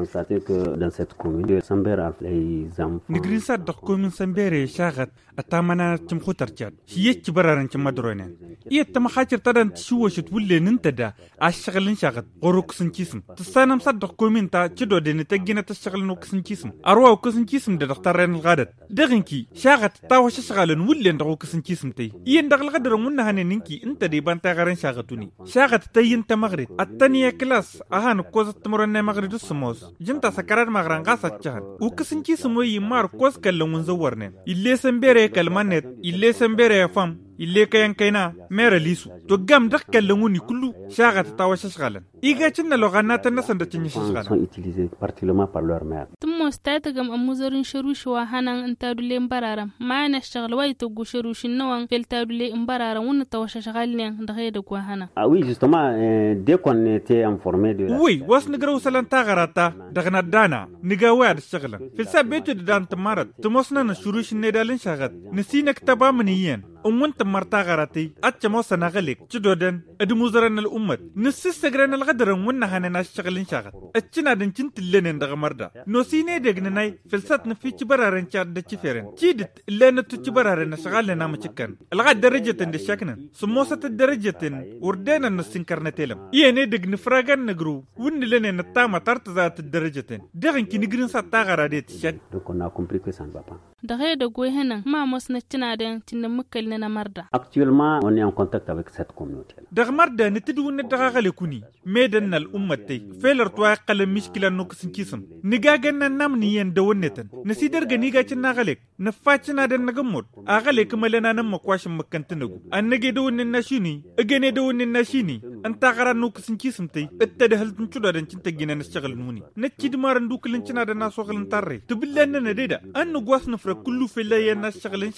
constaté que dans cette commune, Sambera, les enfants... Nigrin sa da komin Sambere shagat atamana tim khutarchat. Shiyech bararan tim madronen. Iya tam khachir tadan shuwa shit wulle nintada ashghalin shagat qoruksin kism. Tsanam sa da komin ta chido de nitagina tashghalin uksin kism. Arwa uksin kism da dakhtaren algadat. Daginki shagat tawa shghalin wulle da uksin kism tay. Iya ndagal gadran munna haneninki inta de banta garan shagatuni. Shagat tayin ta maghrib. Attaniya class ahan kozat tmurane maghrib sumos. Jinta sakarar magran gasat chahan. Uksin kism yi mar kos kallon mun zawarne. Ille Sambere kalmanet, ille Sambere fam. Ille kayan kaina mera lisu to gam dak kallanguni kullu shaga ta tawash shgalan iga cinna logana ta nasan da cinye shgalan sont utilisés particulièrement par leur mère. tummo stata gam amuzarin sharushi wa hanan antadule imbararam maana shgal way to gu sharushin nawan feltadule imbararam wonna tawash shgalne da hayda ku hana. Ah oui, justement, dès qu'on était informé de la... Oui, was nigraw salan tagarata dagna dana niga wad shgalan fil sabetu dan tamarat tumosna na shurushin ne dalin shagat nisina ktaba maniyan وانت مرتا غراتي اتشمو سنغلق جدودن ادموزرن الامت نسسغرن الغدر ونها هنا شغلين شاغت اتشنا دن كنت لنن دغ مردا نوسيني دغنناي فلسات نفي تبرارن شاد دچفرن تشيدت لن تتبرارن شغالنا مچكن الغد درجه اند شكنن سموسه الدرجه وردنا نسنكرنتلم يني دغ نفراغن نغرو ون لنن نتاما ترت ذات الدرجه دغن كي نغرين ستا غراديت شد Donc on a compris que ça ne va pas. Da hayda go hena ma mosna tina den tinna mukkal na marda. Actuellement, on est en contact avec cette communauté. دغ مردا نتدو ندغاغل كوني ميدن الامتي فيلر توا قل مشكله نوكسن كيسم نيغاغن نامني ين دونتن نسيدر غنيغا تشنا غلك نفاتنا دن نغمود اغلك ملنا نم كواش مكنتنغو انغي دون الناشيني اغني دون الناشيني انت غرا نوكسن كيسم تي اتدهل تنچودا دن تنتغينا نشغل نوني نتشيد مارن دوكلن تشنا دنا سوغلن تاري تبلن نديدا ان غواس نفر كل في لا ين شغلن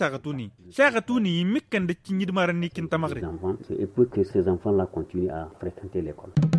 شاغتوني مكن دتشيد مارن نيكن تمغري Et pour que ces enfants-là continuent à fréquenter l'école.